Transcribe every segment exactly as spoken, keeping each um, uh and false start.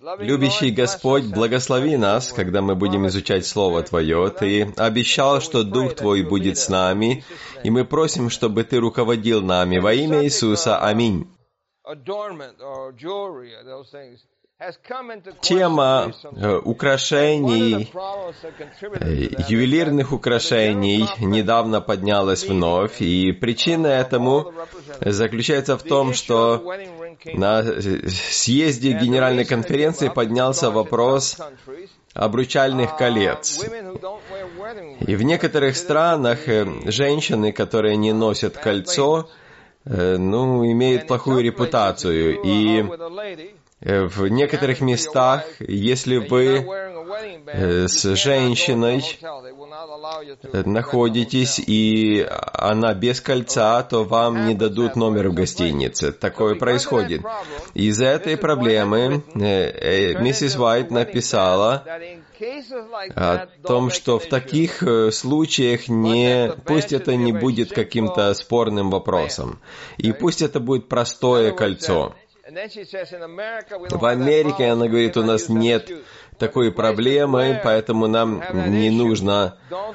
Любящий Господь, благослови нас, когда мы будем изучать Слово Твое. Ты обещал, что Дух Твой будет с нами, и мы просим, чтобы Ты руководил нами. Во имя Иисуса. Аминь. Тема э, украшений, э, ювелирных украшений недавно поднялась вновь, и причина этому заключается в том, что на съезде Генеральной конференции поднялся вопрос обручальных колец. И в некоторых странах э, женщины, которые не носят кольцо, э, ну, имеют плохую репутацию, и в некоторых местах, если вы с женщиной находитесь, и она без кольца, то вам не дадут номер в гостинице. Такое происходит. Из-за этой проблемы миссис Уайт написала о том, что в таких случаях не, пусть это не будет каким-то спорным вопросом, и пусть это будет простое кольцо. В Америке, она говорит, у нас нет такой проблемы, поэтому нам не нужно,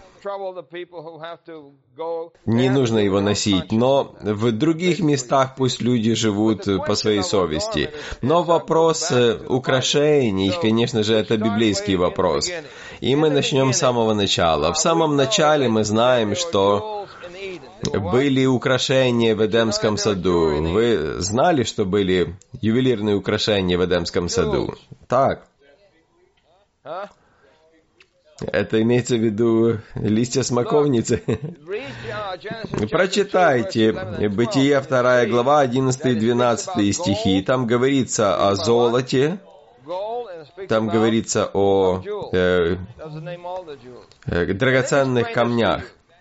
не нужно его носить. Но в других местах пусть люди живут по своей совести. Но вопрос украшений, конечно же, это библейский вопрос. И мы начнем с самого начала. В самом начале мы знаем, что были украшения в Эдемском саду. Вы знали, что были ювелирные украшения в Эдемском саду? Так. Это имеется в виду листья смоковницы. Прочитайте Бытие, вторая глава, одиннадцатый и двенадцатый стихи. Там говорится о золоте. Там говорится о э, э, драгоценных камнях.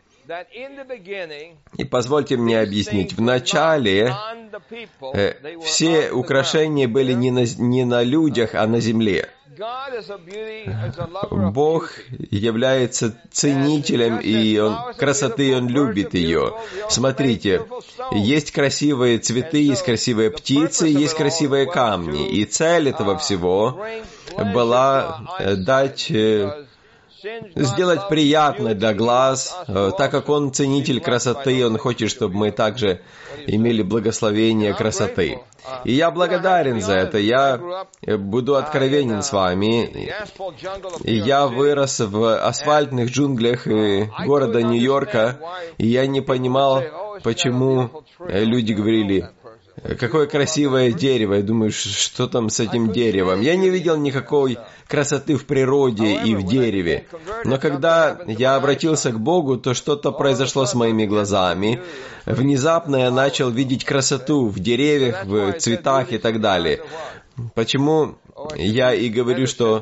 И позвольте мне объяснить. В начале э, все украшения были не на, не на людях, а на земле. Бог является ценителем и он, красоты, и Он любит ее. Смотрите, есть красивые цветы, есть красивые птицы, есть красивые камни. И цель этого всего была дать... сделать приятно для глаз, так как Он ценитель красоты, Он хочет, чтобы мы также имели благословение красоты. И я благодарен за это, я буду откровенен с вами. Я вырос в асфальтных джунглях города Нью-Йорка, и я не понимал, почему люди говорили: какое красивое дерево. Я думаю, что там с этим деревом? Я не видел никакой красоты в природе и в дереве. Но когда я обратился к Богу, то что-то произошло с моими глазами. Внезапно я начал видеть красоту в деревьях, в цветах и так далее. Почему я и говорю, что...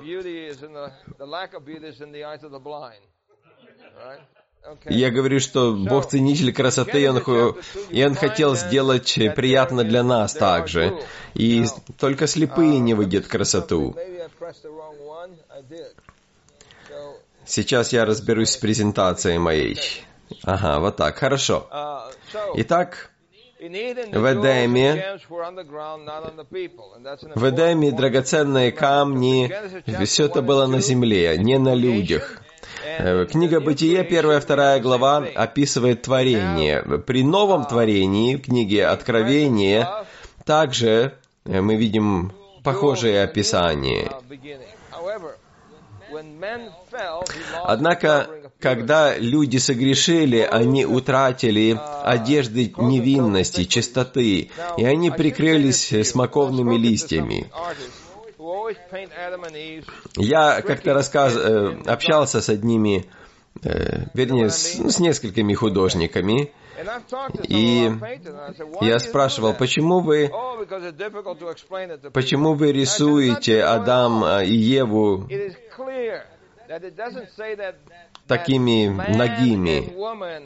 Я говорю, что Бог ценитель красоты, и Он, и Он хотел сделать приятно для нас также. И только слепые не видят красоту. Сейчас я разберусь с презентацией моей. Ага, вот так, хорошо. Итак, в Эдеме, в Эдеме драгоценные камни, все это было на земле, не на людях. Книга Бытие, первая, вторая глава, описывает творение. При новом творении, в книге Откровения, также мы видим похожее описание. Однако, когда люди согрешили, они утратили одежды невинности, чистоты, и они прикрылись смоковными листьями. Я как-то рассказ... общался с одними, вернее, с, с несколькими художниками, и я спрашивал, почему вы, почему вы рисуете Адама и Еву такими нагими?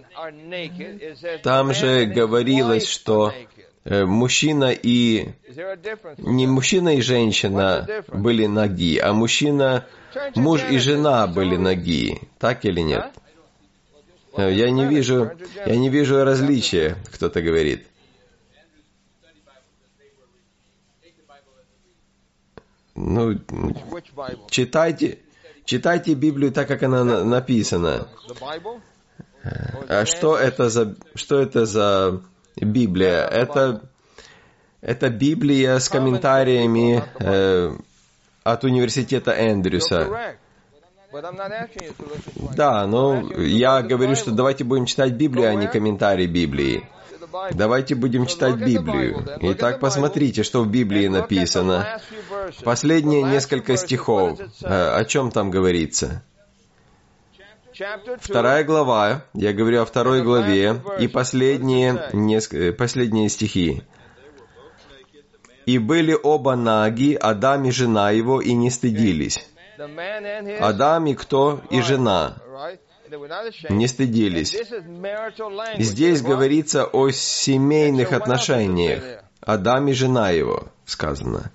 Там же говорилось, что мужчина и... Не мужчина и женщина были наги, а мужчина, муж и жена были наги. Так или нет? Я не вижу, я не вижу различия, кто-то говорит. ну, читайте, читайте Библию так, как она написана. А что это за, что это за Библия? Это, это Библия с комментариями э, от университета Эндрюса. Да, но я говорю, что давайте будем читать Библию, а не комментарии Библии. Давайте будем читать Библию. Итак, посмотрите, что в Библии написано. Последние несколько стихов. О чем там говорится? Вторая глава. Я говорю о второй главе. И последние, неск... последние стихи. «И были оба наги, Адам и жена его, и не стыдились». Адам и кто? И жена. Не стыдились. Здесь говорится о семейных отношениях. Адам и жена его, сказано.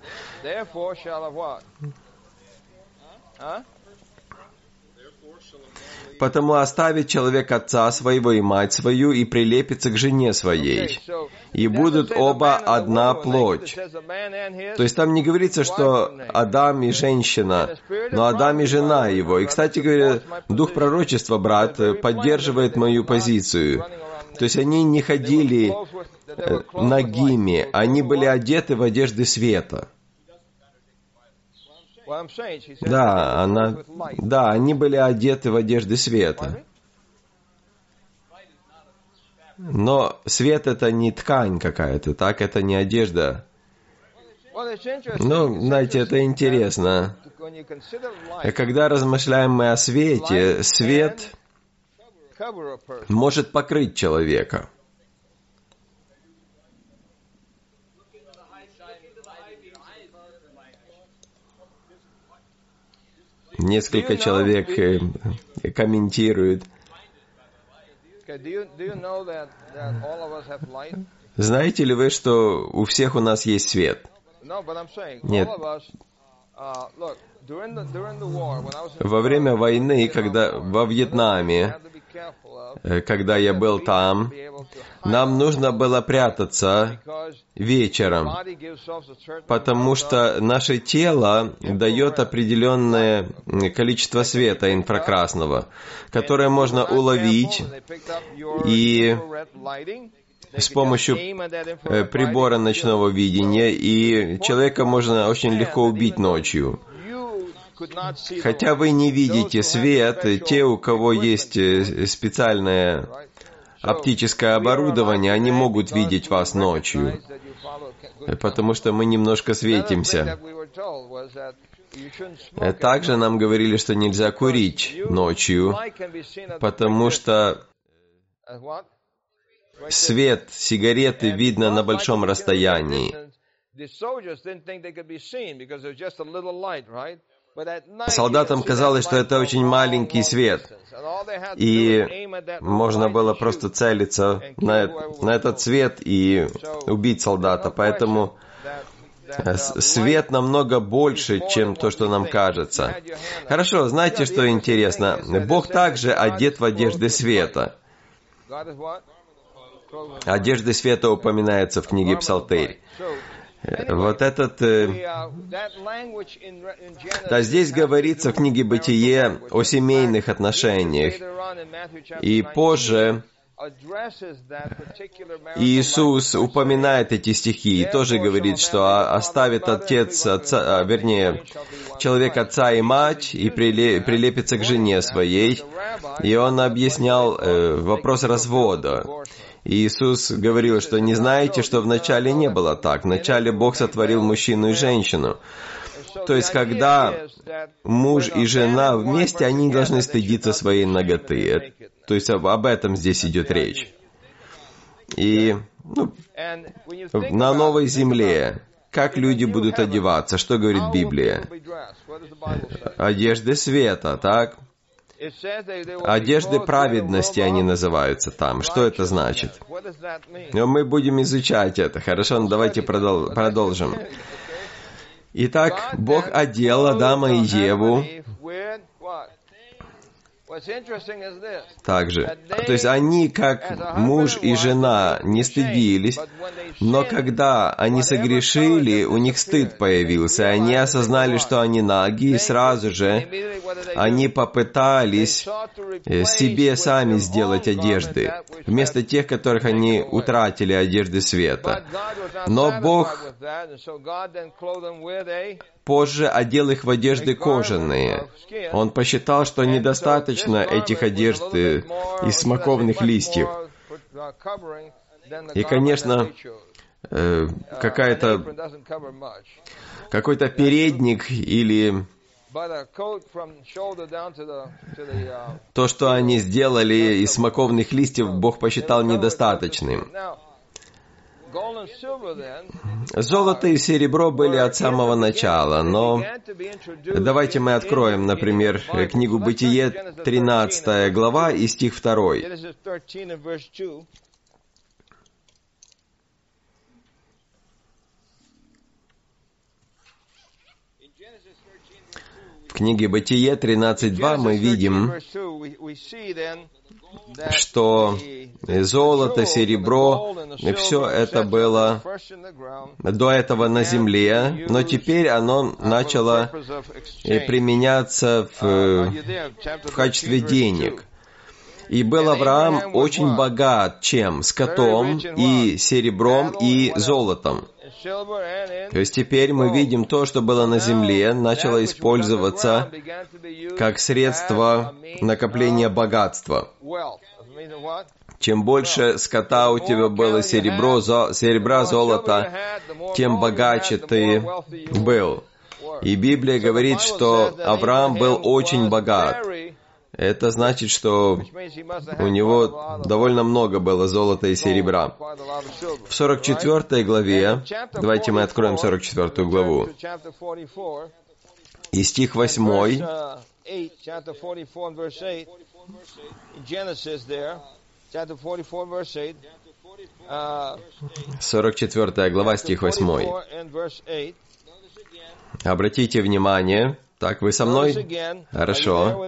«Потому оставит человек отца своего и мать свою, и прилепится к жене своей, и будут оба одна плоть». То есть там не говорится, что Адам и женщина, но Адам и жена его. И, кстати говоря, дух пророчества, брат, поддерживает мою позицию. То есть они не ходили нагими, они были одеты в одежды света. Да, она, да, они были одеты в одежды света. Но свет — это не ткань какая-то, так? Это не одежда. Ну, знаете, это интересно. Когда размышляем мы о свете, свет может покрыть человека. Несколько человек комментируют. Знаете ли вы, что у всех у нас есть свет? Нет. Во время войны, когда во Вьетнаме, когда я был там, нам нужно было прятаться вечером, потому что наше тело дает определенное количество света инфракрасного, которое можно уловить и с помощью прибора ночного видения, и человека можно очень легко убить ночью. Хотя вы не видите свет, те, у кого есть специальное оптическое оборудование, они могут видеть вас ночью, потому что мы немножко светимся. Также нам говорили, что нельзя курить ночью, потому что свет сигареты видно на большом расстоянии. Солдатам казалось, что это очень маленький свет, и можно было просто целиться на, на этот свет и убить солдата. Поэтому свет намного больше, чем то, что нам кажется. Хорошо, знаете, что интересно? Бог также одет в одежды света. Одежды света упоминается в книге Псалтырь. Вот этот... Да, здесь говорится в книге Бытие о семейных отношениях. И позже Иисус упоминает эти стихи и тоже говорит, что оставит отец, отца, вернее, человек отца и мать и прилепится к жене своей. И он объяснял э, вопрос развода. Иисус говорил, что не знаете, что вначале не было так. Вначале Бог сотворил мужчину и женщину. То есть, когда муж и жена вместе, они не должны стыдиться своей наготы. То есть, об, об этом здесь идет речь. И ну, на новой земле, как люди будут одеваться? Что говорит Библия? Одежды света, так? Одежды праведности они называются там. Что это значит? Но мы будем изучать это. Хорошо, ну давайте продол- продолжим. Итак, Бог одел Адама и Еву также. То есть они, как муж и жена, не стыдились, но когда они согрешили, у них стыд появился, они осознали, что они наги, и сразу же они попытались себе сами сделать одежды, вместо тех, которых они утратили одежды света. Но Бог позже одел их в одежды кожаные. Он посчитал, что недостаточно этих одежд из смоковных листьев. И, конечно, какая-то, какой-то передник или то, что они сделали из смоковных листьев, Бог посчитал недостаточным. Золото и серебро были от самого начала, но давайте мы откроем, например, книгу Бытие, тринадцатая глава и стих второй. В книге Бытие тринадцать два мы видим, что золото, серебро, все это было до этого на земле, но теперь оно начало применяться в, в качестве денег. И был Авраам очень богат чем? Скотом и серебром и золотом. То есть теперь мы видим то, что было на земле, начало использоваться как средство накопления богатства. Чем больше скота у тебя было, серебро, зо, серебра, золота, тем богаче ты был. И Библия говорит, что Авраам был очень богат. Это значит, что у него довольно много было золота и серебра. В сорок четвёртой главе, давайте мы откроем сорок четвёртую главу, и стих восьмой, сорок четвёртая глава, стих восьмой. Обратите внимание. Так, вы со мной? Хорошо.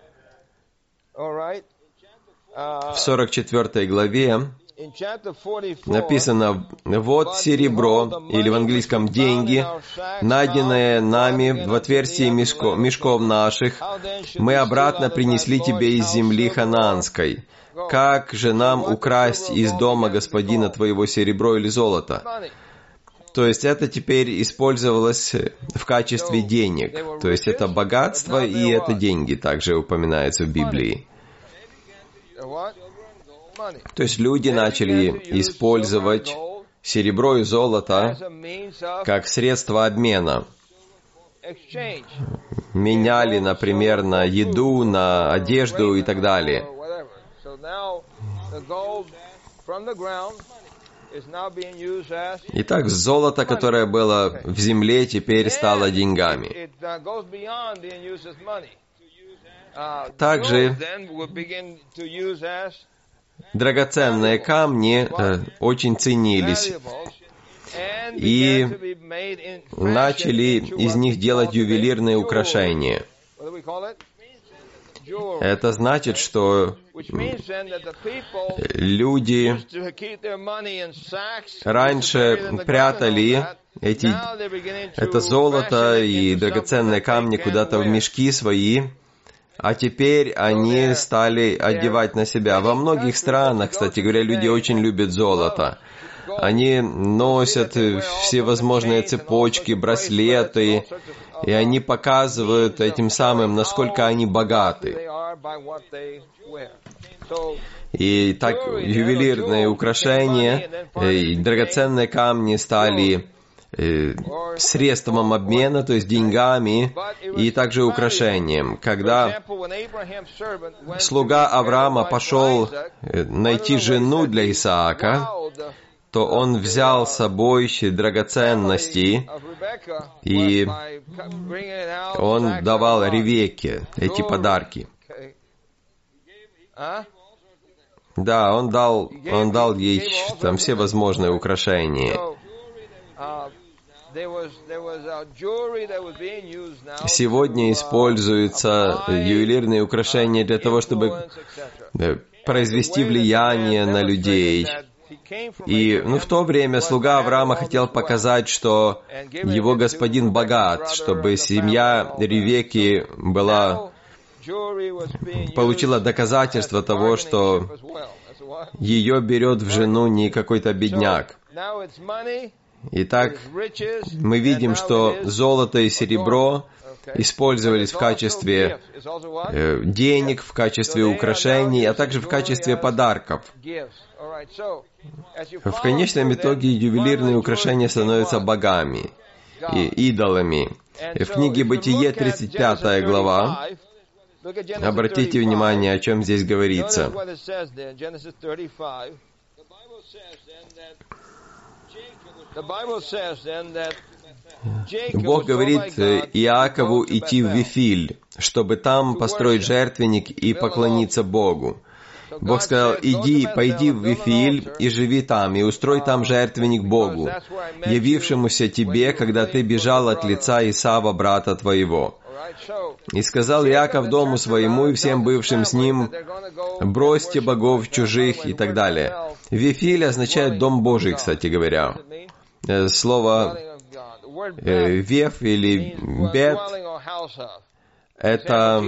В сорок четвёртой главе написано: «Вот серебро», или в английском «деньги, найденные нами в отверстии мешков, мешков наших, мы обратно принесли тебе из земли ханаанской. Как же нам украсть из дома господина твоего серебро или золото?» То есть это теперь использовалось в качестве денег. То есть это богатство и это деньги также упоминается в Библии. То есть люди начали использовать серебро и золото как средство обмена. Меняли, например, на еду, на одежду и так далее. Итак, золото, которое было в земле, теперь стало деньгами. Также драгоценные камни э, очень ценились, и начали из них делать ювелирные украшения. Это значит, что люди раньше прятали эти, это золото и драгоценные камни куда-то в мешки свои, а теперь они стали одевать на себя. Во многих странах, кстати говоря, люди очень любят золото. Они носят всевозможные цепочки, браслеты, и они показывают этим самым, насколько они богаты. И так ювелирные украшения и драгоценные камни стали средством обмена, то есть деньгами, и также украшением. Когда слуга Авраама пошел найти жену для Исаака, то он взял с собой драгоценности, и он давал Ревекке эти подарки. Да, он дал, он дал ей там все возможные украшения. Сегодня используются ювелирные украшения для того, чтобы произвести влияние на людей. И ну, в то время слуга Авраама хотел показать, что его господин богат, чтобы семья Ревекки была, получила доказательство того, что ее берет в жену не какой-то бедняк. Итак, мы видим, что золото и серебро использовались в качестве э, денег, в качестве украшений, а также в качестве подарков. В конечном итоге ювелирные украшения становятся богами и идолами. В книге Бытие, тридцать пятая глава, обратите внимание, о чем здесь говорится. Бог говорит Иакову идти в Вифиль, чтобы там построить жертвенник и поклониться Богу. Бог сказал: иди, пойди в Вифиль и живи там, и устрой там жертвенник Богу, явившемуся тебе, когда ты бежал от лица Исава, брата твоего. И сказал Иаков дому своему и всем бывшим с ним: бросьте богов чужих и так далее. Вифиль означает дом Божий, кстати говоря. Слово э, «веф» или «бет» — это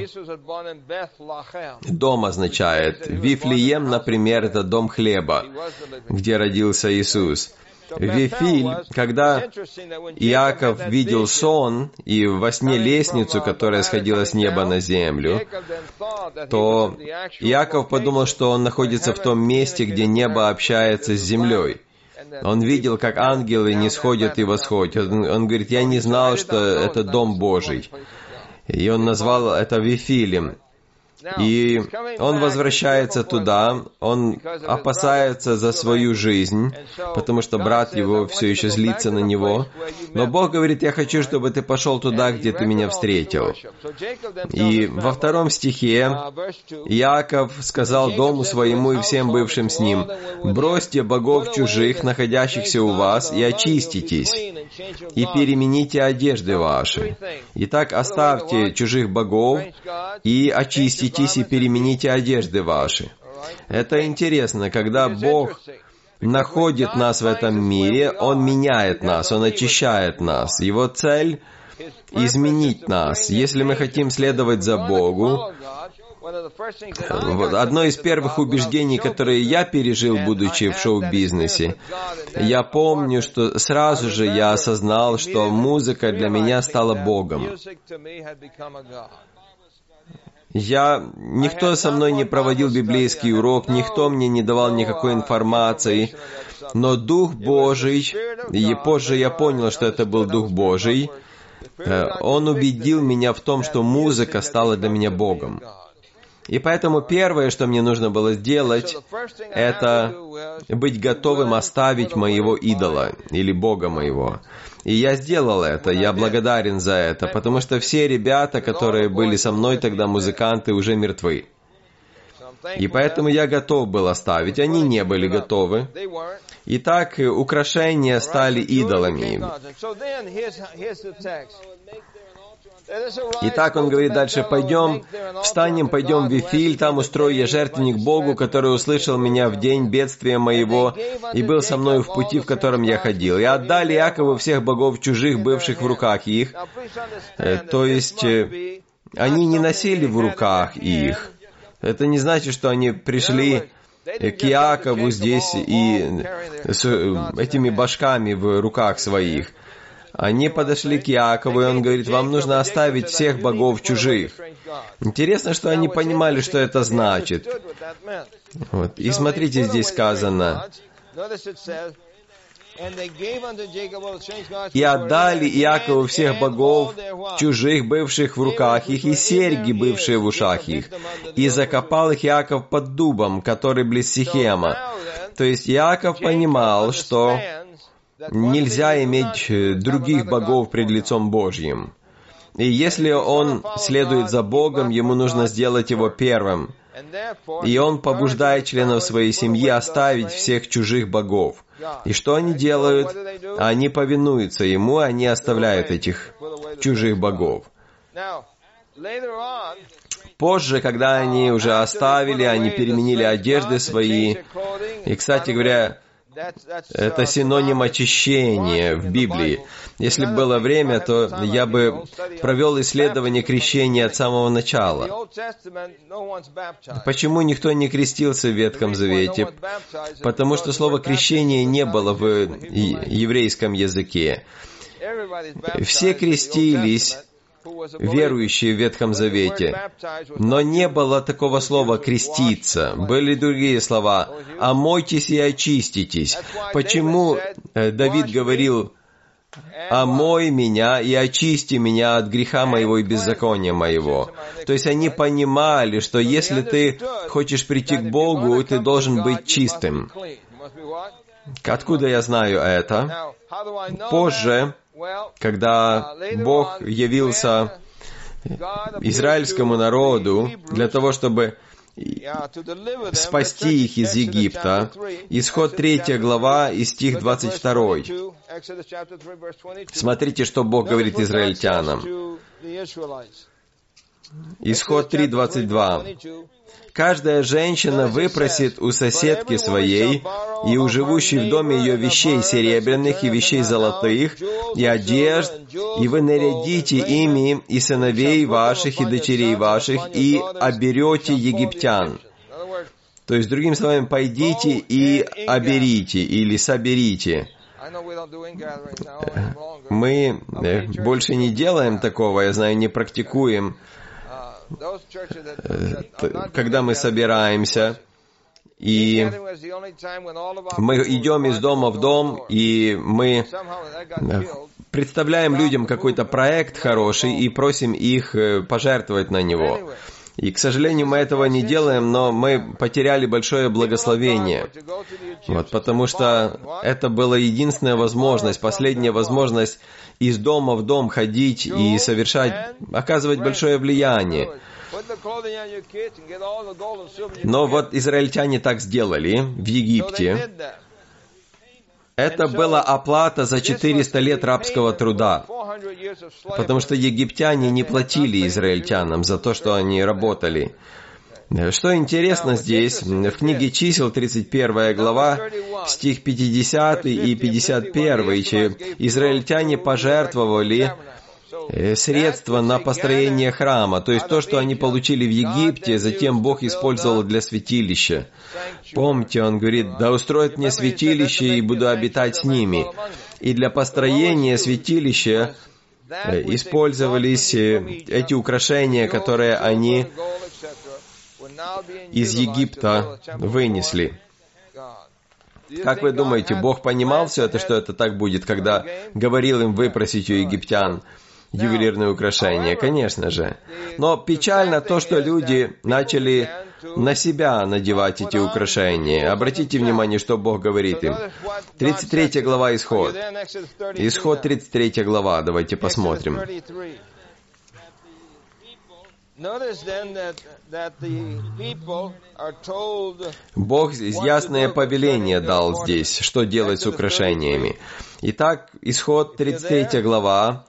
дом означает. Вифлеем, например, это дом хлеба, где родился Иисус. Вифиль, когда Иаков видел сон и во сне лестницу, которая сходила с неба на землю, то Иаков подумал, что он находится в том месте, где небо общается с землей. Он видел, как ангелы нисходят и восходят. Он, он говорит: я не знал, что это дом Божий. И он назвал это Вифилем. И он возвращается туда, он опасается за свою жизнь, потому что брат его все еще злится на него. Но Бог говорит: я хочу, чтобы ты пошел туда, где ты меня встретил. И во втором стихе Иаков сказал дому своему и всем бывшим с ним: бросьте богов чужих, находящихся у вас, и очиститесь, и перемените одежды ваши. Итак, оставьте чужих богов и очиститесь, и перемените одежды ваши. Это интересно, когда Бог находит нас в этом мире, Он меняет нас, Он очищает нас. Его цель — изменить нас. Если мы хотим следовать за Богу, вот одно из первых убеждений, которые я пережил, будучи в шоу-бизнесе, я помню, что сразу же я осознал, что музыка для меня стала Богом. Я, никто со мной не проводил библейский урок, никто мне не давал никакой информации, но Дух Божий, и позже я понял, что это был Дух Божий, Он убедил меня в том, что музыка стала для меня Богом. И поэтому первое, что мне нужно было сделать, это быть готовым оставить моего идола или Бога моего. И я сделал это, я благодарен за это, потому что все ребята, которые были со мной тогда, музыканты, уже мертвы. И поэтому я готов был оставить, они не были готовы. Итак, украшения стали идолами. Итак, он говорит дальше: пойдем, встанем, пойдем в Вифиль, там устрою я жертвенник Богу, который услышал меня в день бедствия моего и был со мною в пути, в котором я ходил. И отдали Иакову всех богов чужих, бывших в руках их. То есть, они не носили в руках их. Это не значит, что они пришли к Иакову здесь и с этими башками в руках своих. Они подошли к Иакову, и он говорит: вам нужно оставить всех богов чужих. Интересно, что они понимали, что это значит. Вот. И смотрите, здесь сказано: «И отдали Иакову всех богов чужих, бывших в руках их, и серьги, бывшие в ушах их, и закопал их Иаков под дубом, который близ Сихема». То есть Иаков понимал, что нельзя иметь других богов пред лицом Божьим. И если он следует за Богом, ему нужно сделать его первым. И Он побуждает членов своей семьи оставить всех чужих богов. И что они делают? Они повинуются Ему, они оставляют этих чужих богов. Позже, когда они уже оставили, они переменили одежды свои. И, кстати говоря, это синоним очищения в Библии. Если бы было время, то я бы провел исследование крещения от самого начала. Почему никто не крестился в Ветхом Завете? Потому что слово «крещение» не было в еврейском языке. Все крестились, верующие в Ветхом Завете. Но не было такого слова «креститься». Были другие слова «омойтесь и очиститесь». Почему Давид говорил «омой меня и очисти меня от греха моего и беззакония моего». То есть они понимали, что если ты хочешь прийти к Богу, ты должен быть чистым. Откуда я знаю это? Позже, когда Бог явился израильскому народу для того, чтобы спасти их из Египта, Исход третья глава и стих двадцать второй. Смотрите, что Бог говорит израильтянам. Исход три, двадцать два. «Каждая женщина выпросит у соседки своей и у живущей в доме ее вещей серебряных и вещей золотых, и одежд, и вы нарядите ими и сыновей ваших, и дочерей ваших, и оберете египтян». То есть, другими словами, пойдите и оберите, или соберите. Мы больше не делаем такого, я знаю, не практикуем, когда мы собираемся, и мы идем из дома в дом, и мы представляем людям какой-то проект хороший и просим их пожертвовать на него. И, к сожалению, мы этого не делаем, но мы потеряли большое благословение. Вот, потому что это была единственная возможность, последняя возможность из дома в дом ходить и совершать, оказывать большое влияние. Но вот израильтяне так сделали в Египте. Это была оплата за четыреста лет рабского труда, потому что египтяне не платили израильтянам за то, что они работали. Что интересно здесь, в книге Чисел, тридцать первая глава, стих пятидесятый и пятьдесят первый, израильтяне пожертвовали средства на построение храма, то есть то, что они получили в Египте, затем Бог использовал для святилища. Помните, Он говорит: «Да устроят мне святилище, и буду обитать с ними». И для построения святилища использовались эти украшения, которые они из Египта вынесли. Как вы думаете, Бог понимал все это, что это так будет, когда говорил им выпросить у египтян ювелирные украшения? Конечно же. Но печально то, что люди начали на себя надевать эти украшения. Обратите внимание, что Бог говорит им. тридцать третья глава Исход. Исход тридцать третья глава. Давайте посмотрим. Бог ясное повеление дал здесь, что делать с украшениями. Итак, Исход тридцать третья глава.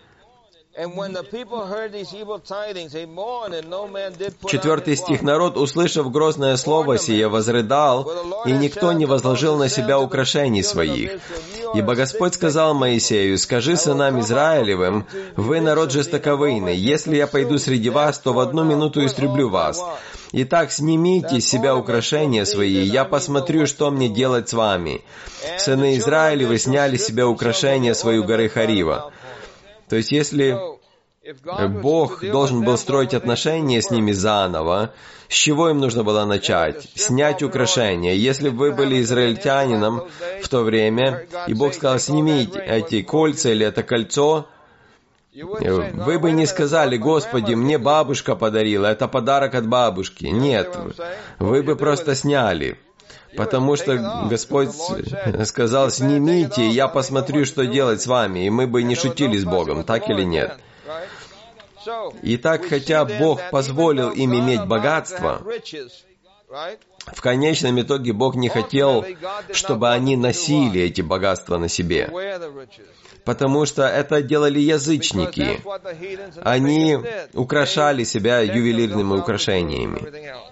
Четвертый стих. «Народ, услышав грозное слово сие, возрыдал, и никто не возложил на себя украшений своих. Ибо Господь сказал Моисею: скажи сынам Израилевым: вы народ жестоковыйный, если я пойду среди вас, то в одну минуту истреблю вас. Итак, снимите с себя украшения свои, я посмотрю, что мне делать с вами. Сыны Израилевы сняли с себя украшения свои у горы Харива». То есть, если Бог должен был строить отношения с ними заново, с чего им нужно было начать? Снять украшения. Если бы вы были израильтянином в то время, и Бог сказал: снимите эти кольца или это кольцо, вы бы не сказали: «Господи, мне бабушка подарила, это подарок от бабушки». Нет, вы бы просто сняли. Потому что Господь сказал: снимите, я посмотрю, что делать с вами, и мы бы не шутили с Богом, так или нет? Итак, хотя Бог позволил им иметь богатство, в конечном итоге Бог не хотел, чтобы они носили эти богатства на себе. Потому что это делали язычники. Они украшали себя ювелирными украшениями.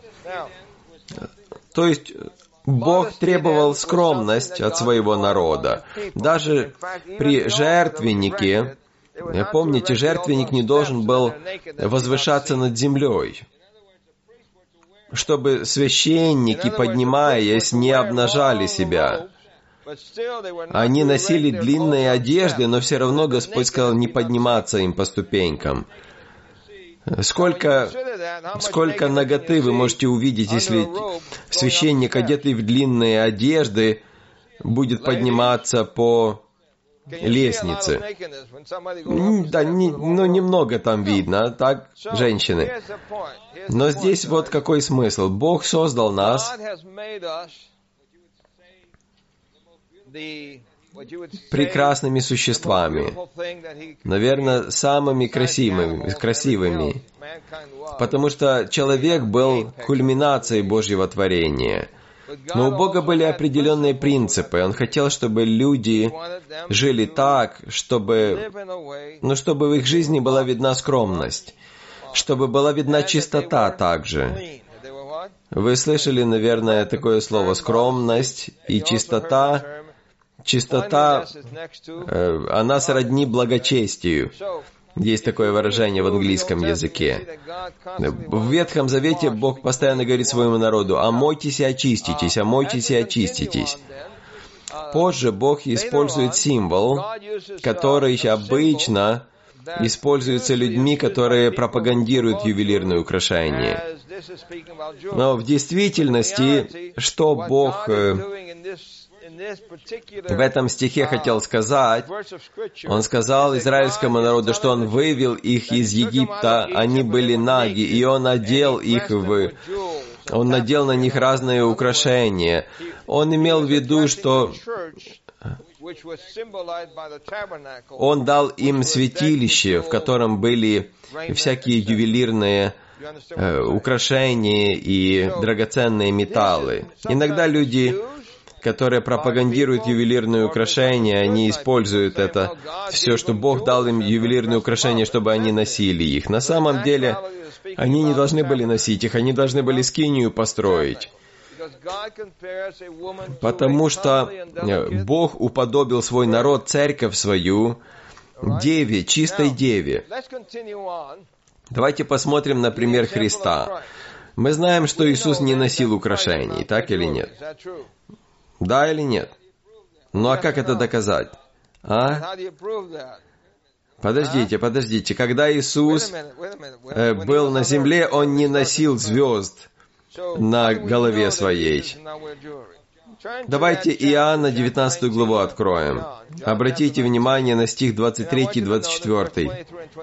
То есть Бог требовал скромность от своего народа. Даже при жертвеннике, помните, жертвенник не должен был возвышаться над землей, чтобы священники, поднимаясь, не обнажали себя. Они носили длинные одежды, но все равно Господь сказал не подниматься им по ступенькам. Сколько, сколько наготы вы можете увидеть, если священник, одетый в длинные одежды, будет подниматься по лестнице. Да, не, ну, немного там видно, так, женщины. Но здесь вот какой смысл. Бог создал нас прекрасными существами, наверное, самыми красивыми, красивыми, потому что человек был кульминацией Божьего творения. Но у Бога были определенные принципы. Он хотел, чтобы люди жили так, чтобы, ну, чтобы в их жизни была видна скромность, чтобы была видна чистота также. Вы слышали, наверное, такое слово «скромность» и «чистота». Чистота, э, она сродни благочестию. Есть такое выражение в английском языке. В Ветхом Завете Бог постоянно говорит своему народу: «Омойтесь и очиститесь, омойтесь и очиститесь». Позже Бог использует символ, который обычно используется людьми, которые пропагандируют ювелирные украшения. Но в действительности, что Бог в этом стихе хотел сказать, Он сказал израильскому народу, что Он вывел их из Египта, они были наги, и Он одел их в... Он надел на них разные украшения. Он имел в виду, что Он дал им святилище, в котором были всякие ювелирные э, украшения и драгоценные металлы. Иногда люди, которые пропагандируют ювелирные украшения, они используют это все, что Бог дал им ювелирные украшения, чтобы они носили их. На самом деле, они не должны были носить их, они должны были скинию построить. Потому что Бог уподобил свой народ, церковь свою, деве, чистой деве. Давайте посмотрим на пример Христа. Мы знаем, что Иисус не носил украшений, так или нет? Да или нет? Ну а как это доказать? А? Подождите, подождите. Когда Иисус э, был на земле, Он не носил звезд на голове своей. Давайте Иоанна девятнадцатую главу откроем. Обратите внимание на стих двадцать три и двадцать четыре.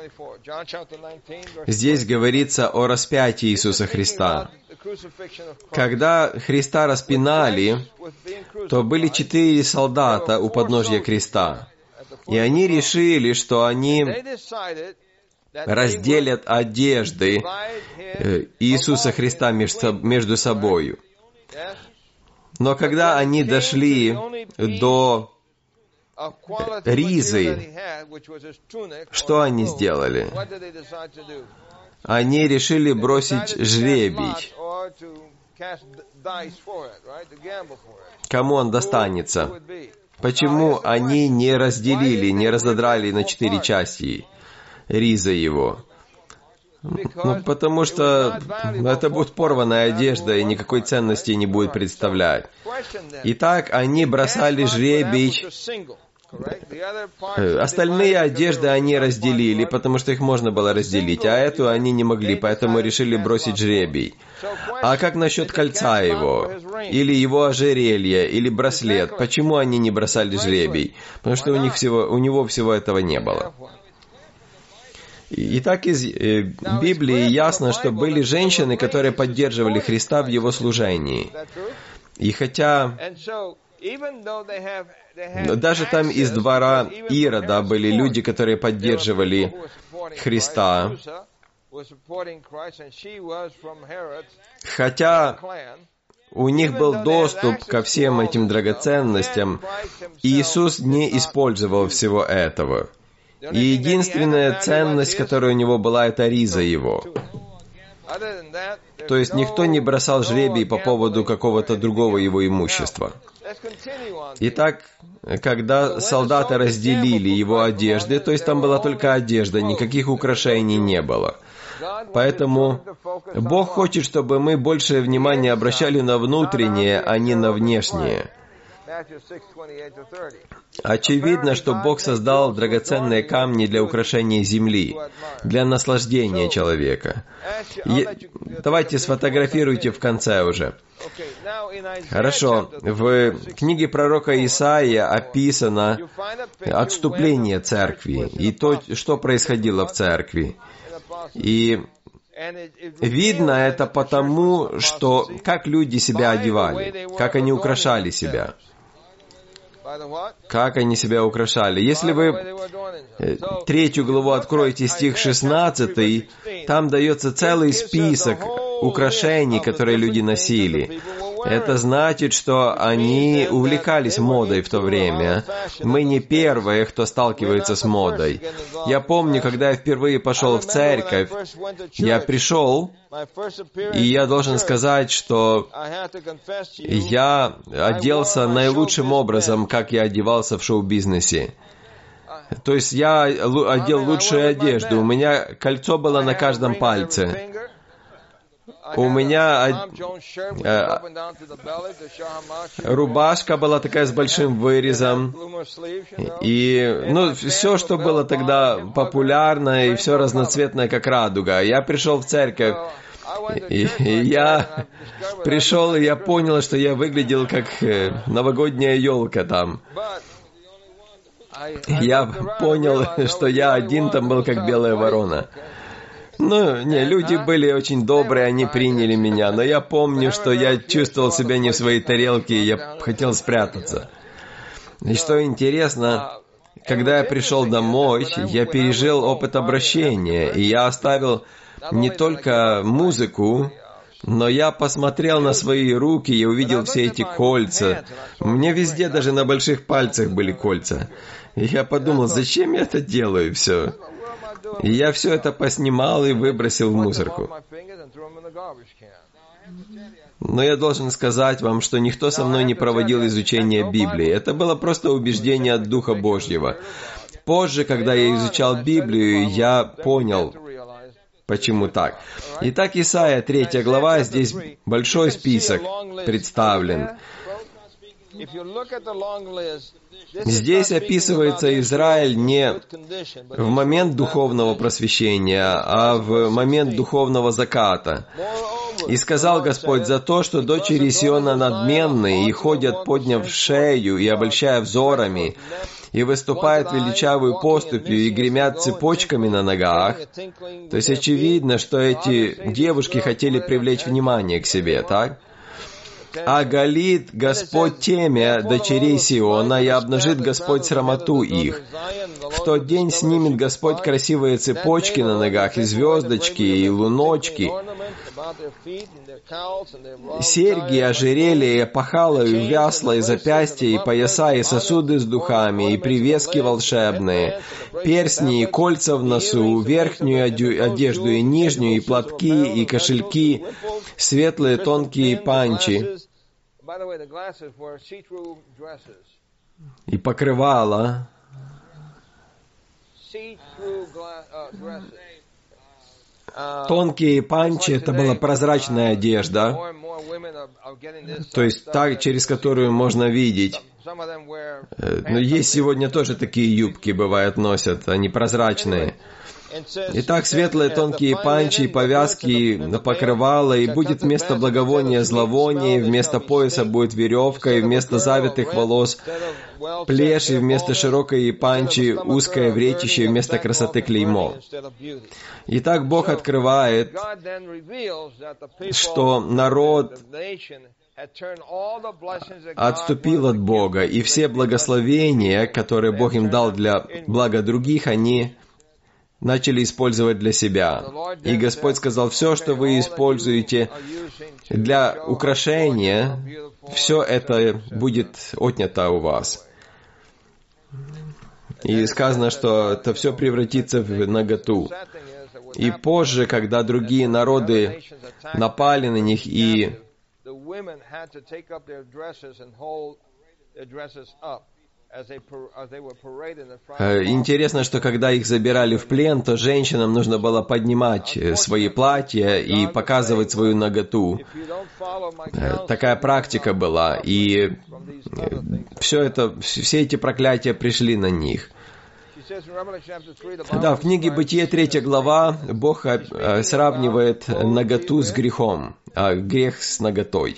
Здесь говорится о распятии Иисуса Христа. Когда Христа распинали, то были четыре солдата у подножья креста. И они решили, что они разделят одежды Иисуса Христа между собою. Но когда они дошли до ризы, что они сделали? Они решили бросить жребий. Кому он достанется? Почему они не разделили, не разодрали на четыре части риза его? Ну, потому что это будет порванная одежда и никакой ценности не будет представлять. Итак, они бросали жребий. Остальные одежды они разделили, потому что их можно было разделить, а эту они не могли, поэтому решили бросить жребий. А как насчет кольца его? Или его ожерелья? Или браслет? Почему они не бросали жребий? Потому что у них всего, у него всего этого не было. Итак, из э, Библии ясно, что были женщины, которые поддерживали Христа в Его служении. И хотя Но даже там из двора Ирода были люди, которые поддерживали Христа, хотя у них был доступ ко всем этим драгоценностям, Иисус не использовал всего этого. И единственная ценность, которая у него была, это риза его. То есть никто не бросал жребий по поводу какого-то другого его имущества. Итак, когда солдаты разделили его одежды, то есть там была только одежда, никаких украшений не было. Поэтому Бог хочет, чтобы мы больше внимания обращали на внутреннее, а не на внешнее. Очевидно, что Бог создал драгоценные камни для украшения земли, для наслаждения человека. И давайте сфотографируйте в конце уже. Хорошо. В книге пророка Исаия описано отступление церкви и то, что происходило в церкви. И видно это потому, что как люди себя одевали, как они украшали себя. Как они себя украшали. Если вы третью главу откроете, стих шестнадцатый, там дается целый список украшений, которые люди носили. Это значит, что они увлекались модой в то время. Мы не первые, кто сталкивается с модой. Я помню, когда я впервые пошел в церковь, я пришел, и я должен сказать, что я оделся наилучшим образом, как я одевался в шоу-бизнесе. То есть я одел лучшую одежду. У меня кольцо было на каждом пальце. У меня э, рубашка была такая с большим вырезом. И, ну, все, что было тогда популярно, и все разноцветное, как радуга. Я пришел в церковь, и, и я пришел, и я понял, что я выглядел как новогодняя елка там. Я понял, что я один там был, как белая ворона. Ну, не, люди были очень добрые, они приняли меня, но я помню, что я чувствовал себя не в своей тарелке, и я хотел спрятаться. И что интересно, когда я пришел домой, я пережил опыт обращения, и я оставил не только музыку, но я посмотрел на свои руки и увидел все эти кольца. Мне везде, даже на больших пальцах были кольца. И я подумал, зачем я это делаю все? И я все это поснимал и выбросил в мусорку. Но я должен сказать вам, что никто со мной не проводил изучение Библии. Это было просто убеждение от Духа Божьего. Позже, когда я изучал Библию, я понял, почему так. Итак, Исайя, третья глава, здесь большой список представлен. Здесь описывается Израиль не в момент духовного просвещения, а в момент духовного заката. «И сказал Господь за то, что дочери Сиона надменны и ходят, подняв шею и обольщая взорами, и выступают величавую поступью и гремят цепочками на ногах». То есть очевидно, что эти девушки хотели привлечь внимание к себе, так? «Оголит Господь темя дочерей Сиона, и обнажит Господь срамоту их. В тот день снимет Господь красивые цепочки на ногах, и звездочки, и луночки, серьги, ожерелья, и опахала, и вясла, и запястья, и пояса, и сосуды с духами, и привески волшебные, перстни, и кольца в носу, верхнюю одежду, и нижнюю, и платки, и кошельки, светлые тонкие панчи, и покрывала». Тонкие панчи — это была прозрачная одежда, то есть та, через которую можно видеть. Но есть сегодня тоже такие юбки, бывают, носят, они прозрачные. Итак, светлые тонкие панчи и повязки на покрывало, и будет вместо благовония зловоние, вместо пояса будет веревка, и вместо завитых волос плешь, и вместо широкой панчи узкое вретище, и вместо красоты клеймо. Итак, Бог открывает, что народ отступил от Бога, и все благословения, которые Бог им дал для блага других, они начали использовать для себя. И Господь сказал, все, что вы используете для украшения, все это будет отнято у вас. И сказано, что это все превратится в наготу. И позже, когда другие народы напали на них и интересно, что когда их забирали в плен, то женщинам нужно было поднимать свои платья и показывать свою наготу. Такая практика была, и все это, все эти проклятия пришли на них. Да, в книге Бытие, третья глава, Бог сравнивает наготу с грехом, а грех с наготой.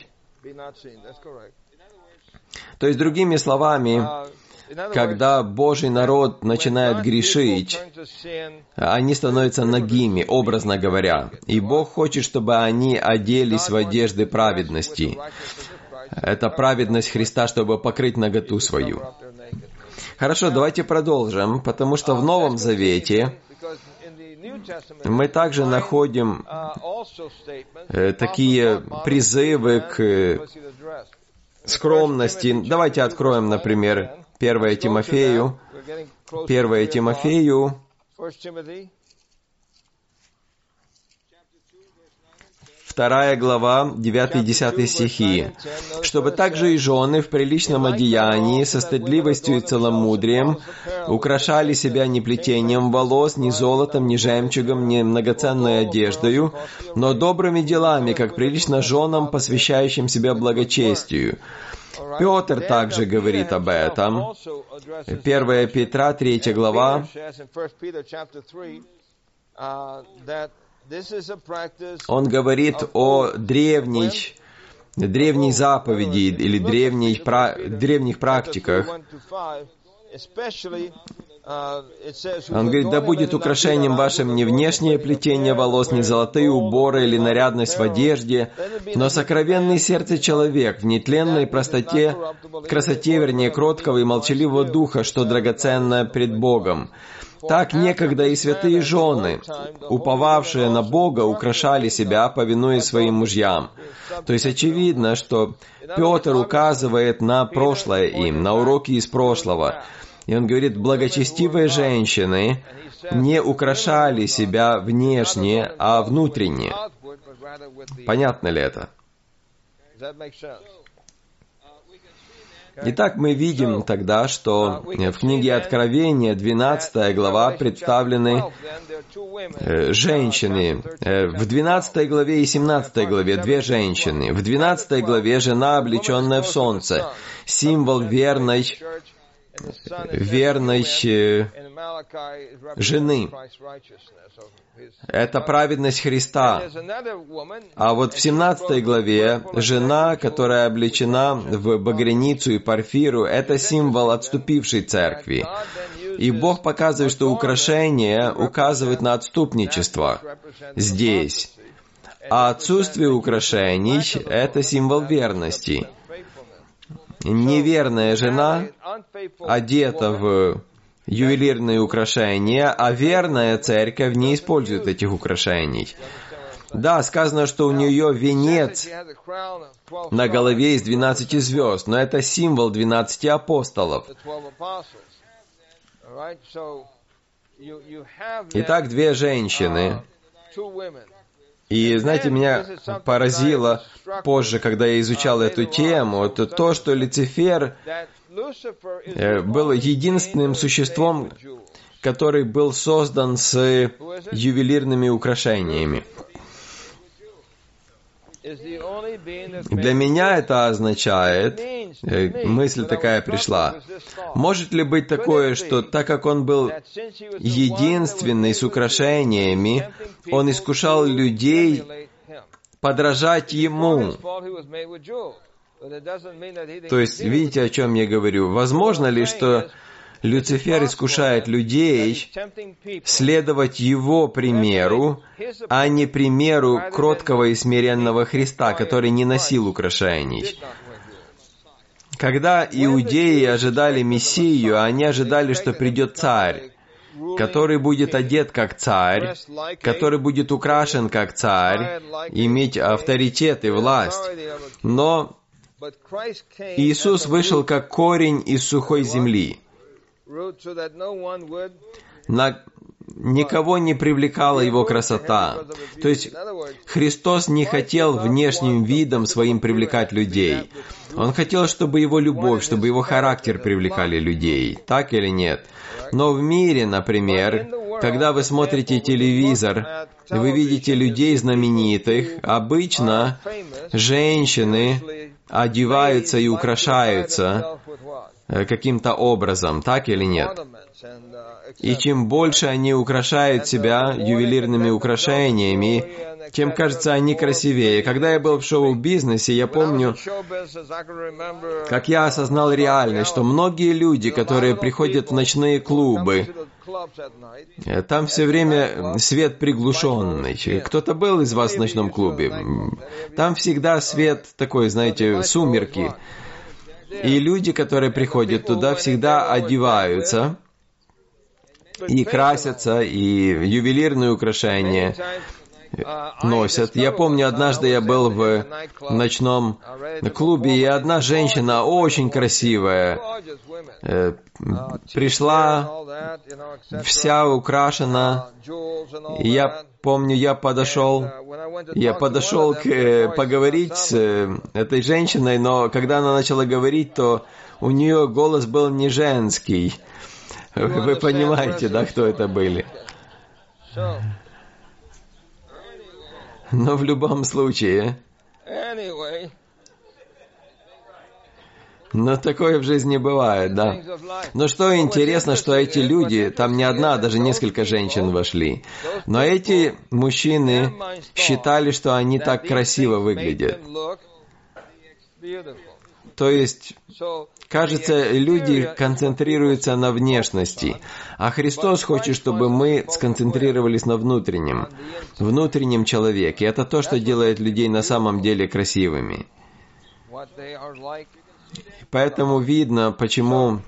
То есть, другими словами, когда Божий народ начинает грешить, они становятся нагими, образно говоря. И Бог хочет, чтобы они оделись в одежды праведности. Это праведность Христа, чтобы покрыть наготу свою. Хорошо, давайте продолжим, потому что в Новом Завете мы также находим такие призывы к скромности. Давайте откроем, например, первое Тимофею, первое Тимофею, вторая глава, девятый и десятый стихи. «Чтобы также и жены в приличном одеянии, со стыдливостью и целомудрием, украшали себя не плетением волос, ни золотом, ни жемчугом, ни многоценной одеждою, но добрыми делами, как прилично женам, посвящающим себя благочестию». Петр также говорит об этом. первое Петра, третья глава. Он говорит о древней, древней заповеди или древней, древних практиках. Он говорит, да будет украшением вашим не внешнее плетение волос, не золотые уборы или нарядность в одежде, но сокровенный сердце человек в нетленной простоте, красоте, вернее, кроткого и молчаливого духа, что драгоценное пред Богом. Так некогда и святые жены, уповавшие на Бога, украшали себя, повинуясь своим мужьям. То есть очевидно, что Петр указывает на прошлое им, на уроки из прошлого. И он говорит, благочестивые женщины не украшали себя внешне, а внутренне. Понятно ли это? Итак, мы видим тогда, что в книге Откровения, двенадцатая глава, представлены женщины. В двенадцатой главе и семнадцатой главе две женщины. В двенадцатой главе жена, облеченная в солнце, символ верной, верной жены. Это праведность Христа. А вот в семнадцатой главе жена, которая облечена в багряницу и порфиру, это символ отступившей церкви. И Бог показывает, что украшение указывает на отступничество здесь. А отсутствие украшений — это символ верности. Неверная жена одета в ювелирные украшения, а верная церковь не использует этих украшений. Да, сказано, что у нее венец на голове из двенадцати звезд, но это символ двенадцати апостолов. Итак, две женщины. И, знаете, меня поразило позже, когда я изучал эту тему, то, то что Люцифер был единственным существом, который был создан с ювелирными украшениями. Для меня это означает, мысль такая пришла, может ли быть такое, что так как он был единственный с украшениями, он искушал людей подражать ему? То есть, видите, о чем я говорю? Возможно ли, что Люцифер искушает людей следовать его примеру, а не примеру кроткого и смиренного Христа, который не носил украшений. Когда иудеи ожидали Мессию, они ожидали, что придет царь, который будет одет как царь, который будет украшен как царь, иметь авторитет и власть. Но Иисус вышел как корень из сухой земли. На... Никого не привлекала его красота. То есть Христос не хотел внешним видом своим привлекать людей. Он хотел, чтобы его любовь, чтобы его характер привлекали людей. Так или нет? Но в мире, например, когда вы смотрите телевизор, вы видите людей знаменитых, обычно женщины одеваются и украшаются каким-то образом, так или нет? И чем больше они украшают себя ювелирными украшениями, тем, кажется, они красивее. Когда я был в шоу-бизнесе, я помню, как я осознал реальность, что многие люди, которые приходят в ночные клубы, там все время свет приглушенный. Кто-то был из вас в ночном клубе? Там всегда свет такой, знаете, сумерки. И люди, которые приходят туда, всегда одеваются и красятся, и ювелирные украшения носят. Я помню, однажды я был в ночном клубе, и одна женщина, очень красивая, пришла, вся украшена. И я помню, я подошел, я подошел к, поговорить с этой женщиной, но когда она начала говорить, то у нее голос был не женский. Вы понимаете, да, кто это были? Но в любом случае... Но такое в жизни бывает, да. Но что интересно, что эти люди, там не одна, даже несколько женщин вошли. Но эти мужчины считали, что они так красиво выглядят. То есть, кажется, люди концентрируются на внешности, а Христос хочет, чтобы мы сконцентрировались на внутреннем, внутреннем человеке. Это то, что делает людей на самом деле красивыми. Поэтому видно, почему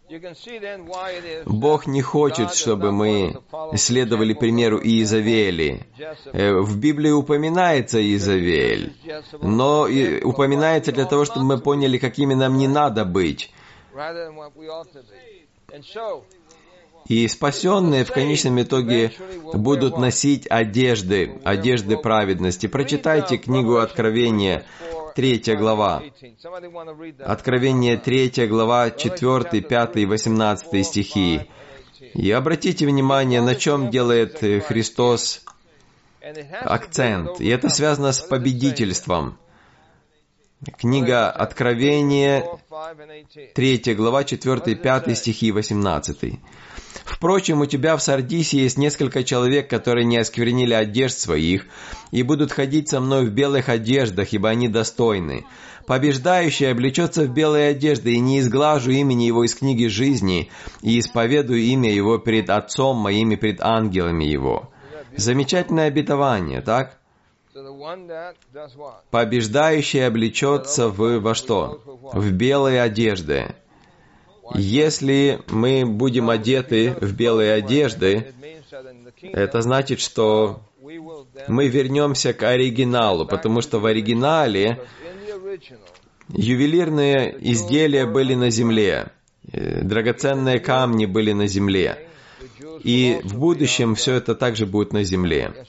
Бог не хочет, чтобы мы следовали примеру Иезавели. В Библии упоминается Иезавель, но упоминается для того, чтобы мы поняли, какими нам не надо быть. И спасенные в конечном итоге будут носить одежды, одежды праведности. Прочитайте книгу Откровения, третья глава. Откровение, третья глава, четвёртый, пятый, восемнадцатый стихи. И обратите внимание, на чем делает Христос акцент. И это связано с победительством. Книга Откровения, третья глава, четвёртый, пятый стихи, восемнадцатый. «Впрочем, у тебя в Сардисе есть несколько человек, которые не осквернили одежд своих, и будут ходить со мной в белых одеждах, ибо они достойны. Побеждающий облечется в белые одежды, и не изглажу имени его из книги жизни, и исповедую имя его перед Отцом моим и пред ангелами его». Замечательное обетование, так? Побеждающий облечется в, во что? В белые одежды. Если мы будем одеты в белые одежды, это значит, что мы вернемся к оригиналу, потому что в оригинале ювелирные изделия были на земле, драгоценные камни были на земле, и в будущем все это также будет на земле.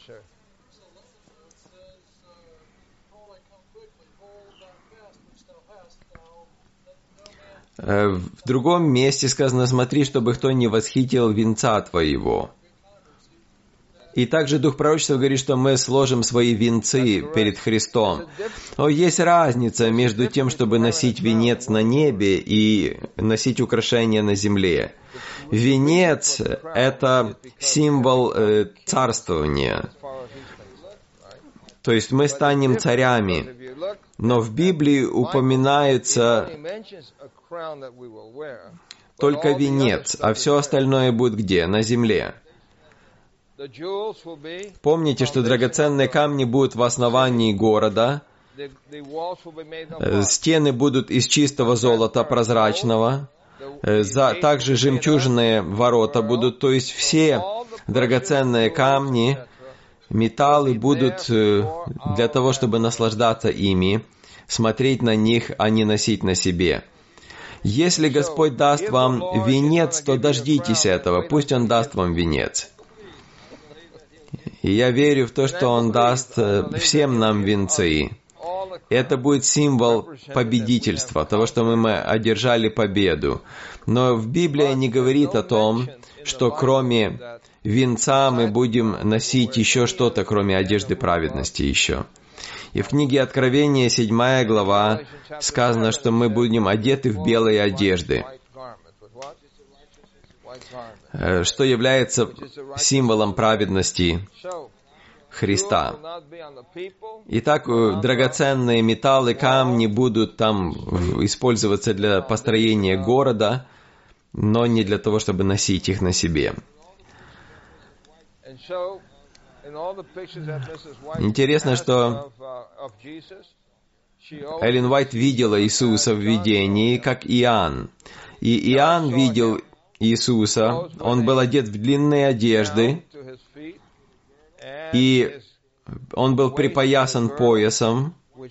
В другом месте сказано: «Смотри, чтобы кто не восхитил венца твоего». И также Дух Пророчества говорит, что мы сложим свои венцы перед Христом. Но есть разница между тем, чтобы носить венец на небе и носить украшения на земле. Венец — это символ э, царствования. То есть мы станем царями. Но в Библии упоминается только венец, а все остальное будет где? На земле. Помните, что драгоценные камни будут в основании города, стены будут из чистого золота прозрачного, также жемчужные ворота будут, то есть все драгоценные камни, металлы будут для того, чтобы наслаждаться ими, смотреть на них, а не носить на себе. Если Господь даст вам венец, то дождитесь этого, пусть Он даст вам венец. И я верю в то, что Он даст всем нам венцы. Это будет символ победительства, того, что мы, мы одержали победу. Но в Библии не говорит о том, что кроме венца мы будем носить еще что-то, кроме одежды праведности еще. И в книге Откровения, седьмая глава, сказано, что мы будем одеты в белые одежды, что является символом праведности Христа. Итак, драгоценные металлы, камни будут там использоваться для построения города, но не для того, чтобы носить их на себе. Интересно, что Эллен Уайт видела Иисуса в видении, как Иоанн. И Иоанн видел Иисуса, он был одет в длинные одежды, и он был припоясан поясом.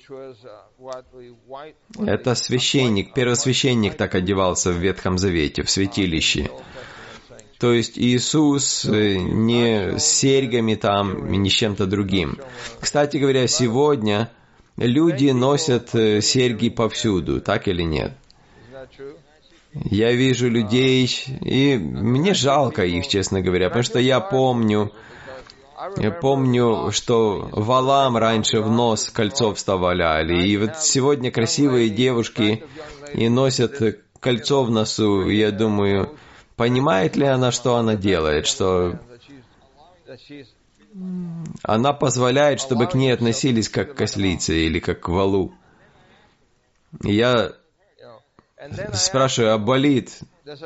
Это священник, первосвященник так одевался в Ветхом Завете, в святилище. То есть Иисус не с серьгами там, не с чем-то другим. Кстати говоря, сегодня люди носят серьги повсюду, так или нет? Я вижу людей, и мне жалко их, честно говоря, потому что я помню, я помню, что валам раньше в нос кольцо вставляли, и вот сегодня красивые девушки и носят кольцо в носу, и я думаю, понимает ли она, что она делает, что она позволяет, чтобы к ней относились как к ослице или как к валу. И я спрашиваю, а болит?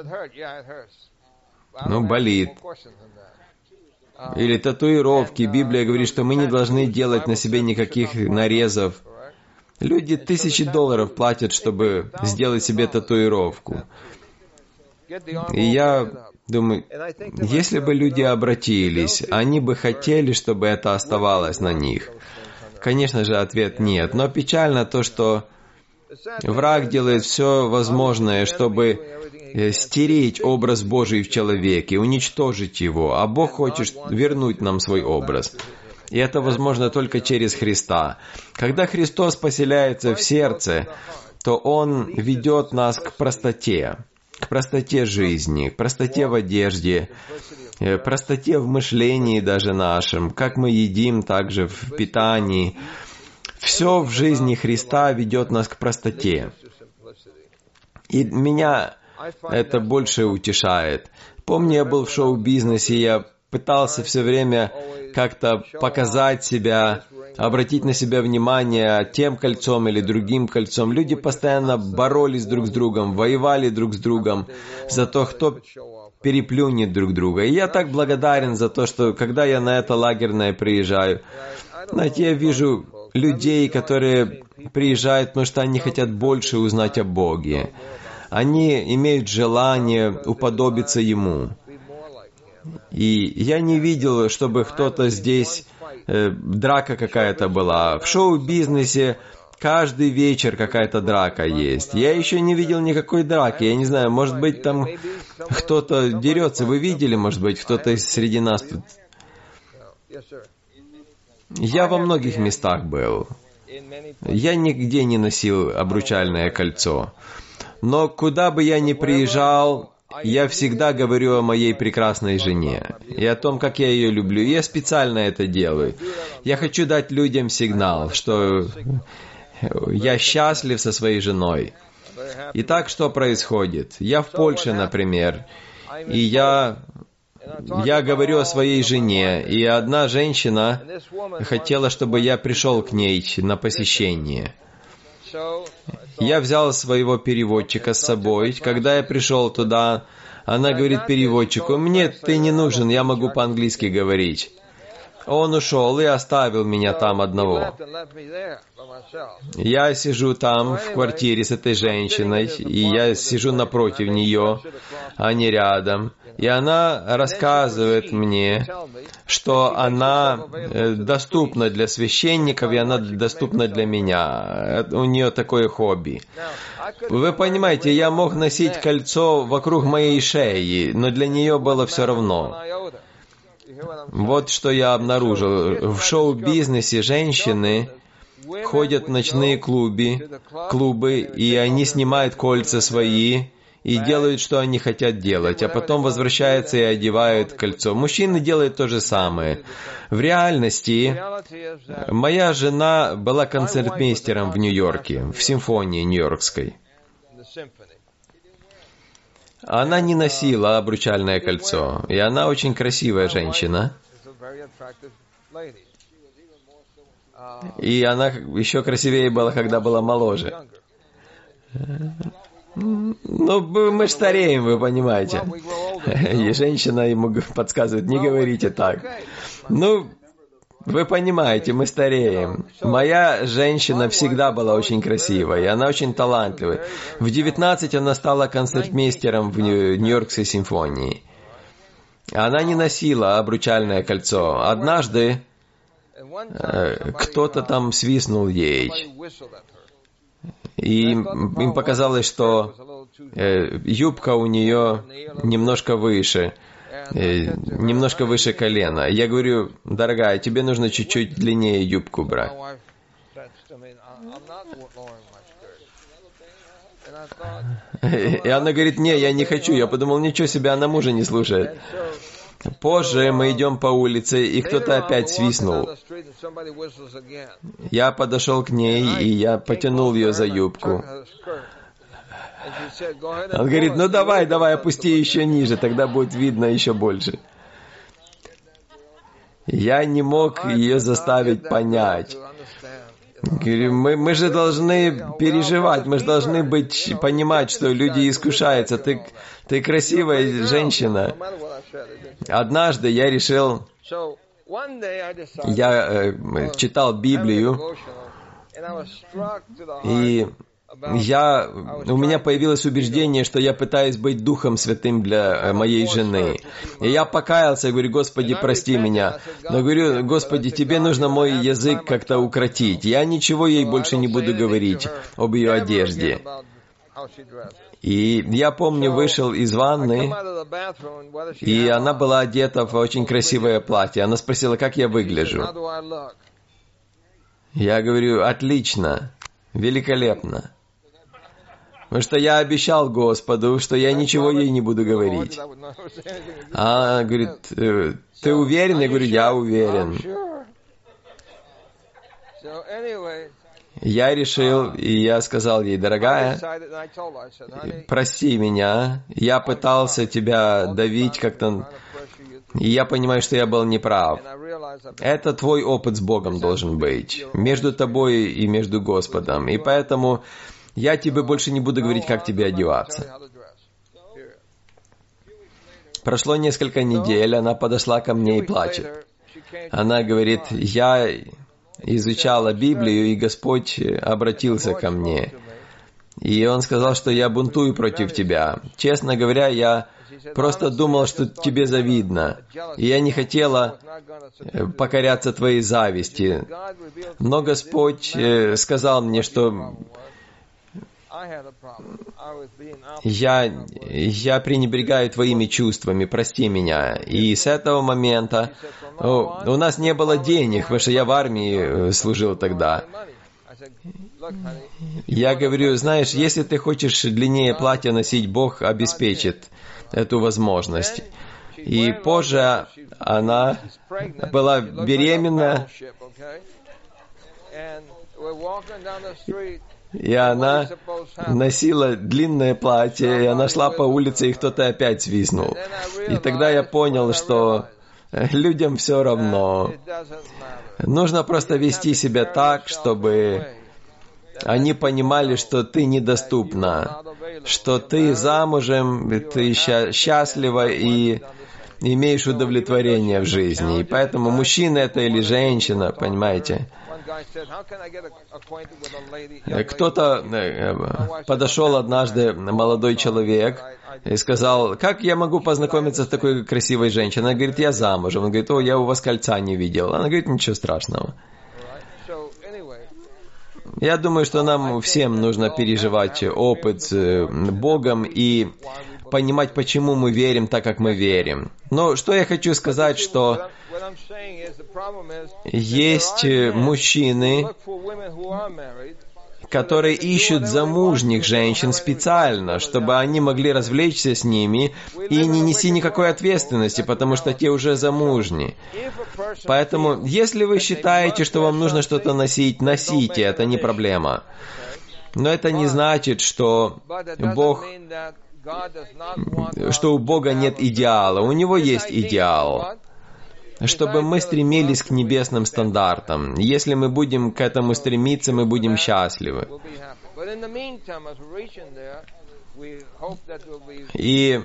Ну, болит. Или татуировки. Библия говорит, что мы не должны делать на себе никаких нарезов. Люди тысячи долларов платят, чтобы сделать себе татуировку. И я думаю, если бы люди обратились, они бы хотели, чтобы это оставалось на них. Конечно же, ответ нет. Но печально то, что враг делает все возможное, чтобы стереть образ Божий в человеке, уничтожить его, а Бог хочет вернуть нам свой образ. И это возможно только через Христа. Когда Христос поселяется в сердце, то Он ведет нас к простоте, к простоте жизни, к простоте в одежде, простоте в мышлении даже нашем, как мы едим, так же в питании. Все в жизни Христа ведет нас к простоте. И меня это больше утешает. Помню, я был в шоу-бизнесе, я пытался все время как-то показать себя, обратить на себя внимание тем кольцом или другим кольцом. Люди постоянно боролись друг с другом, воевали друг с другом за то, кто переплюнет друг друга. И я так благодарен за то, что когда я на это лагерное приезжаю, знаете, я вижу людей, которые приезжают, потому что они хотят больше узнать о Боге. Они имеют желание уподобиться Ему. И я не видел, чтобы кто-то здесь, э, драка какая-то была. В шоу-бизнесе каждый вечер какая-то драка есть. Я еще не видел никакой драки. Я не знаю, может быть, там кто-то дерется. Вы видели, может быть, кто-то среди нас тут? Я во многих местах был. Я нигде не носил обручальное кольцо. Но куда бы я ни приезжал, я всегда говорю о моей прекрасной жене и о том, как я ее люблю. Я специально это делаю. Я хочу дать людям сигнал, что я счастлив со своей женой. Итак, что происходит? Я в Польше, например, и я, я говорю о своей жене, и одна женщина хотела, чтобы я пришел к ней на посещение. Я взял своего переводчика с собой. Когда я пришел туда, она говорит переводчику: «Мне ты не нужен, я могу по-английски говорить». Он ушел и оставил меня там одного. Я сижу там в квартире с этой женщиной, и я сижу напротив нее, а не рядом. И она рассказывает мне, что она доступна для священников, и она доступна для меня. У нее такое хобби. Вы понимаете, я мог носить кольцо вокруг моей шеи, но для нее было все равно. Вот что я обнаружил. В шоу-бизнесе женщины ходят в ночные клубы, клубы, и они снимают кольца свои и делают, что они хотят делать, а потом возвращаются и одевают кольцо. Мужчины делают то же самое. В реальности, моя жена была концертмейстером в Нью-Йорке, в симфонии нью-йоркской. Она не носила обручальное кольцо, и она очень красивая женщина. И она еще красивее была, когда была моложе. Ну, мы ж стареем, вы понимаете. И женщина ему подсказывает: не говорите так. Ну, вы понимаете, мы стареем. Моя женщина всегда была очень красивой, и она очень талантливая. В девятнадцать она стала концертмейстером в Нью-Йоркской симфонии. Она не носила обручальное кольцо. Однажды э, кто-то там свистнул ей. И им показалось, что э, юбка у нее немножко выше. Немножко выше колена. Я говорю: дорогая, тебе нужно чуть-чуть длиннее юбку брать. И она говорит: не, я не хочу. Я подумал: ничего себе, она мужа не слушает. Позже мы идем по улице, и кто-то опять свистнул. Я подошел к ней, и я потянул ее за юбку. Он говорит: ну давай, давай, опусти еще ниже, тогда будет видно еще больше. Я не мог ее заставить понять. Говорю, мы, мы же должны переживать, мы же должны быть, понимать, что люди искушаются. Ты, ты красивая женщина. Однажды я решил, я э, читал Библию, и я, у меня появилось убеждение, что я пытаюсь быть Духом Святым для моей жены. И я покаялся и говорю: Господи, прости меня. Но говорю: Господи, тебе нужно мой язык как-то укротить. Я ничего ей больше не буду говорить об ее одежде. И я помню, вышел из ванны, и она была одета в очень красивое платье. Она спросила, как я выгляжу. Я говорю: отлично, великолепно. Потому что я обещал Господу, что я ничего ей не буду говорить. А она говорит: ты уверен? Я говорю: я уверен. Я решил, и я сказал ей: дорогая, прости меня, я пытался тебя давить как-то, и я понимаю, что я был неправ. Это твой опыт с Богом должен быть, между тобой и между Господом, и поэтому я тебе больше не буду говорить, как тебе одеваться. Прошло несколько недель, она подошла ко мне и плачет. Она говорит: я изучала Библию, и Господь обратился ко мне. И Он сказал, что я бунтую против тебя. Честно говоря, я просто думал, что тебе завидно. И я не хотела покоряться твоей зависти. Но Господь сказал мне, что я, я пренебрегаю твоими чувствами, прости меня. И с этого момента о, у нас не было денег, потому что я в армии служил тогда. Я говорю: знаешь, если ты хочешь длиннее платье носить, Бог обеспечит эту возможность. И позже она была беременна, и она носила длинное платье, и она шла по улице, и кто-то опять свистнул. И тогда я понял, что людям все равно. Нужно просто вести себя так, чтобы Они понимали, что ты недоступна, что ты замужем, ты счастлива и имеешь удовлетворение в жизни. И поэтому мужчина это или женщина, понимаете? Кто-то подошел однажды, молодой человек, и сказал: как я могу познакомиться с такой красивой женщиной? Она говорит: я замужем. Он говорит: о, я у вас кольца не видел. Она говорит: ничего страшного. Я думаю, что нам всем нужно переживать опыт с Богом и понимать, почему мы верим так, как мы верим. Но что я хочу сказать, что есть мужчины, которые ищут замужних женщин специально, чтобы они могли развлечься с ними и не неси никакой ответственности, потому что те уже замужни. Поэтому, если вы считаете, что вам нужно что-то носить, носите, это не проблема. Но это не значит, что Бог, что у Бога нет идеала. У Него есть идеал. Чтобы мы стремились к небесным стандартам. Если мы будем к этому стремиться, мы будем счастливы. И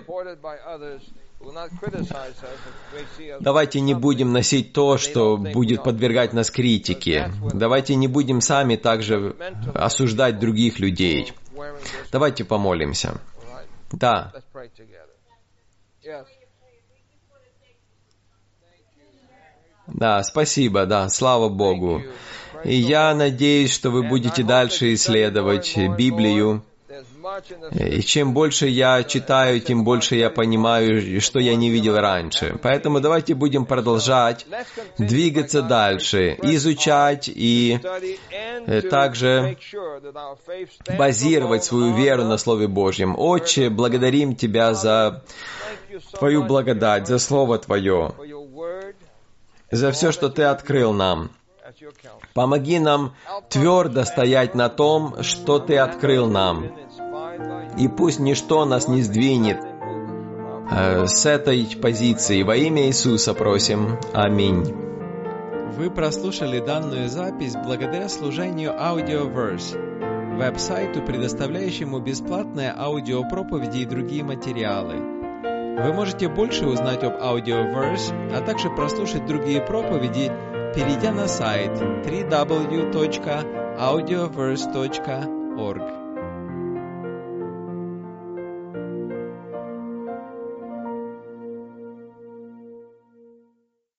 давайте не будем носить то, что будет подвергать нас критике. Давайте не будем сами также осуждать других людей. Давайте помолимся. Да. Да, спасибо, да, слава Богу. И я надеюсь, что вы будете дальше исследовать Библию. И чем больше я читаю, тем больше я понимаю, что я не видел раньше. Поэтому давайте будем продолжать двигаться дальше, изучать и также базировать свою веру на Слове Божьем. Отче, благодарим Тебя за Твою благодать, за Слово Твое, за все, что Ты открыл нам. Помоги нам твердо стоять на том, что Ты открыл нам. И пусть ничто нас не сдвинет э, с этой позиции. Во имя Иисуса просим. Аминь. Вы прослушали данную запись благодаря служению Audioverse, веб-сайту, предоставляющему бесплатные аудиопроповеди и другие материалы. Вы можете больше узнать об Audioverse, а также прослушать другие проповеди, перейдя на сайт дабл ю дабл ю дабл ю точка аудиоверс точка орг.